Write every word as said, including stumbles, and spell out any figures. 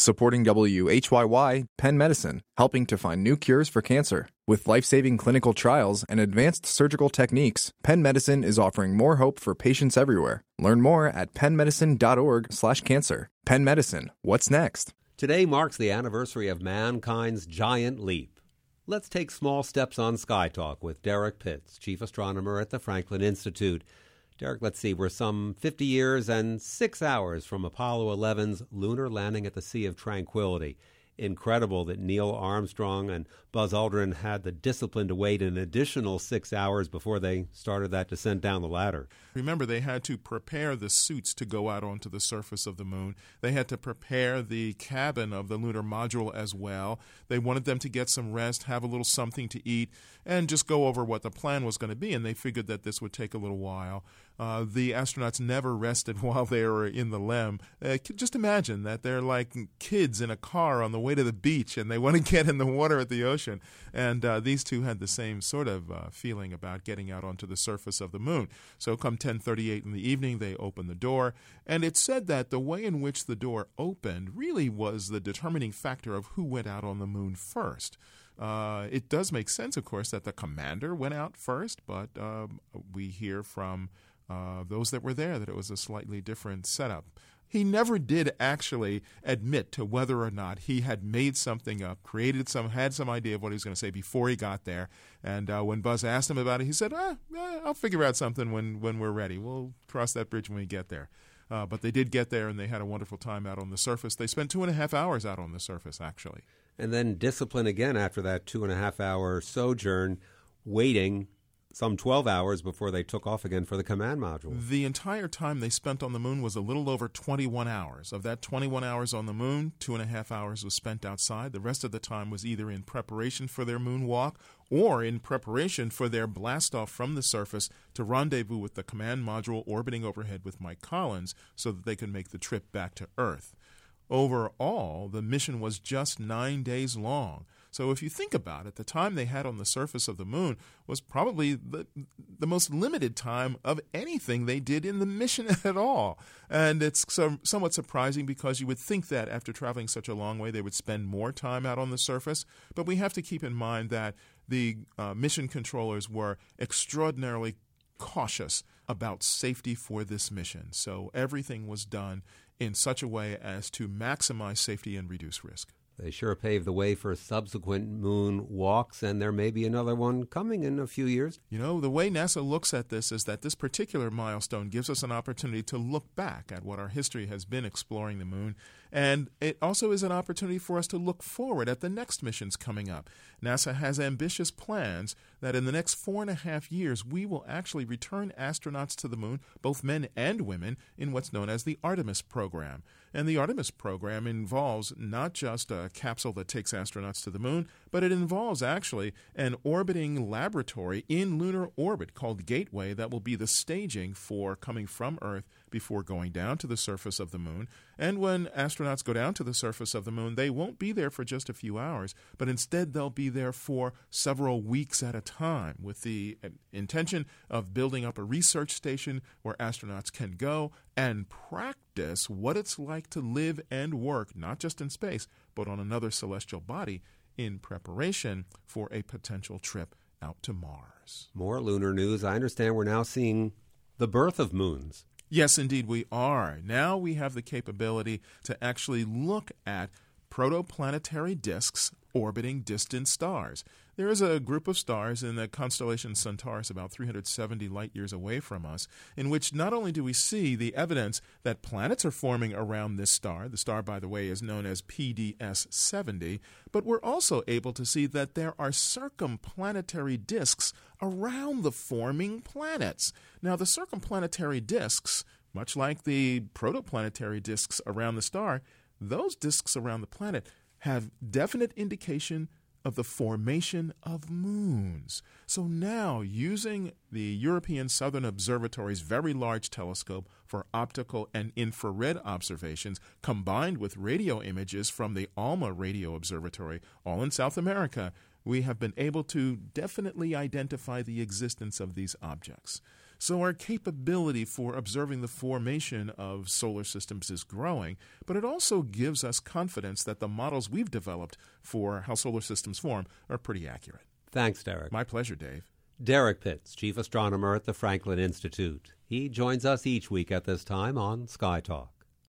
Supporting W H Y Y, Penn Medicine, helping to find new cures for cancer. With life-saving clinical trials and advanced surgical techniques, Penn Medicine is offering more hope for patients everywhere. Learn more at pennmedicine.org slash cancer. Penn Medicine, what's next? Today marks the anniversary of mankind's giant leap. Let's take small steps on Sky Talk with Derek Pitts, chief astronomer at the Franklin Institute. Derek, let's see, we're some fifty years and six hours from Apollo eleven's lunar landing at the Sea of Tranquility. Incredible that Neil Armstrong and Buzz Aldrin had the discipline to wait an additional six hours before they started that descent down the ladder. Remember, they had to prepare the suits to go out onto the surface of the moon. They had to prepare the cabin of the lunar module as well. They wanted them to get some rest, have a little something to eat, and just go over what the plan was going to be, and they figured that this would take a little while. Uh, the astronauts never rested while they were in the L E M. Uh, just imagine that they're like kids in a car on the way to the beach, and they want to get in the water at the ocean. And uh, these two had the same sort of uh, feeling about getting out onto the surface of the moon. So come ten thirty-eight in the evening, they opened the door. And it's said that the way in which the door opened really was the determining factor of who went out on the moon first. Uh, it does make sense, of course, that the commander went out first, but um, we hear from uh, those that were there that it was a slightly different setup. He never did actually admit to whether or not he had made something up, created some, had some idea of what he was going to say before he got there. And uh, when Buzz asked him about it, he said, ah, I'll figure out something when, when we're ready. We'll cross that bridge when we get there. Uh, but they did get there, and they had a wonderful time out on the surface. They spent two and a half hours out on the surface, actually. And then discipline again after that two and a half hour sojourn, waiting some twelve hours before they took off again for the command module. The entire time they spent on the moon was a little over twenty-one hours. Of that twenty-one hours on the moon, two and a half hours was spent outside. The rest of the time was either in preparation for their moonwalk or in preparation for their blast-off from the surface to rendezvous with the command module orbiting overhead with Mike Collins so that they could make the trip back to Earth. Overall, the mission was just nine days long. So if you think about it, the time they had on the surface of the moon was probably the, the most limited time of anything they did in the mission at all. And it's some, somewhat surprising because you would think that after traveling such a long way, they would spend more time out on the surface. But we have to keep in mind that the uh, mission controllers were extraordinarily cautious about safety for this mission. So everything was done in such a way as to maximize safety and reduce risk. They sure paved the way for subsequent moon walks, and there may be another one coming in a few years. You know, the way NASA looks at this is that this particular milestone gives us an opportunity to look back at what our history has been exploring the moon, and it also is an opportunity for us to look forward at the next missions coming up. NASA has ambitious plans that in the next four and a half years, we will actually return astronauts to the moon, both men and women, in what's known as the Artemis program. And the Artemis program involves not just a capsule that takes astronauts to the moon, but it involves actually an orbiting laboratory in lunar orbit called Gateway that will be the staging for coming from Earth before going down to the surface of the moon. And when astronauts go down to the surface of the moon, they won't be there for just a few hours, but instead they'll be there for several weeks at a time with the intention of building up a research station where astronauts can go and practice what it's like to live and work, not just in space, but on another celestial body in preparation for a potential trip out to Mars. More lunar news. I understand we're now seeing the birth of moons. Yes, indeed, we are. Now we have the capability to actually look at protoplanetary disks orbiting distant stars. There is a group of stars in the constellation Centaurus about three hundred seventy light-years away from us, in which not only do we see the evidence that planets are forming around this star — the star, by the way, is known as P D S seventy — but we're also able to see that there are circumplanetary disks around the forming planets. Now, the circumplanetary disks, much like the protoplanetary disks around the star, those disks around the planet have definite indication of the formation of moons. So now, using the European Southern Observatory's very large telescope for optical and infrared observations, combined with radio images from the ALMA Radio Observatory, all in South America, we have been able to definitely identify the existence of these objects. So our capability for observing the formation of solar systems is growing, but it also gives us confidence that the models we've developed for how solar systems form are pretty accurate. Thanks, Derek. My pleasure, Dave. Derek Pitts, Chief Astronomer at the Franklin Institute. He joins us each week at this time on Sky Talk.